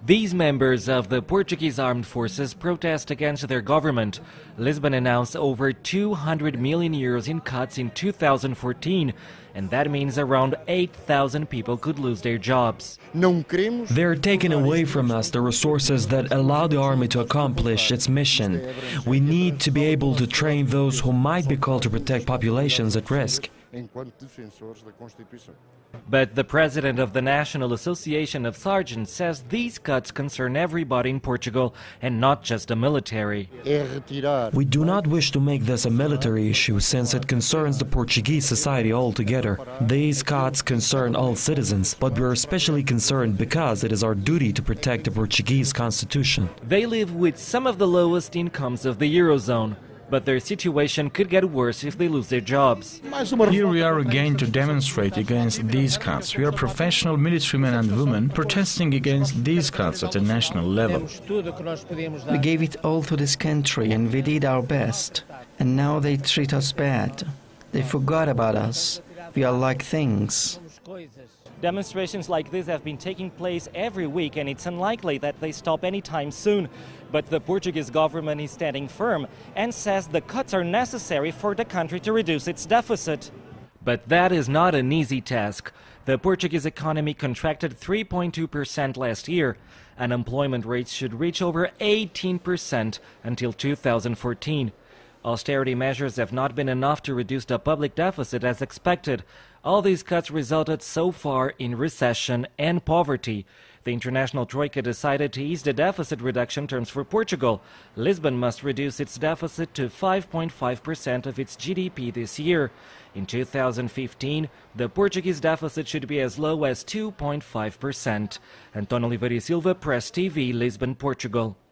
These members of the Portuguese armed forces protest against their government. Lisbon announced over 200 million euros in cuts in 2014, and that means around 8,000 people could lose their jobs. They're taking away from us the resources that allow the army to accomplish its mission. We need to be able to train those who might be called to protect populations at risk. But the president of the National Association of Sergeants says these cuts concern everybody in Portugal and not just the military. We do not wish to make this a military issue since it concerns the Portuguese society altogether. These cuts concern all citizens, but we're especially concerned because it is our duty to protect the Portuguese constitution. They live with some of the lowest incomes of the Eurozone, but their situation could get worse if they lose their jobs. Here we are again to demonstrate against these cuts. We are professional military men and women protesting against these cuts at a national level. We gave it all to this country and we did our best. And now they treat us bad. They forgot about us. We are like things. Demonstrations like this have been taking place every week, and it's unlikely that they stop anytime soon. But the Portuguese government is standing firm and says the cuts are necessary for the country to reduce its deficit. But that is not an easy task. The Portuguese economy contracted 3.2% last year. Unemployment rates should reach over 18% until 2014. Austerity measures have not been enough to reduce the public deficit as expected. All these cuts resulted so far in recession and poverty. The international troika decided to ease the deficit reduction terms for Portugal. Lisbon must reduce its deficit to 5.5% of its GDP this year. In 2015, the Portuguese deficit should be as low as 2.5%. António Oliveira Silva, Press TV, Lisbon, Portugal.